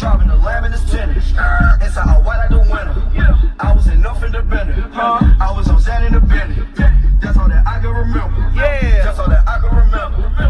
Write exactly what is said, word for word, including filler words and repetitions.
driving the lamb in this tennis. Inside all white like the winter. I was enough independent. I was on Zan in the Bentley. That's all that I can remember. Yeah. That's all that I can remember.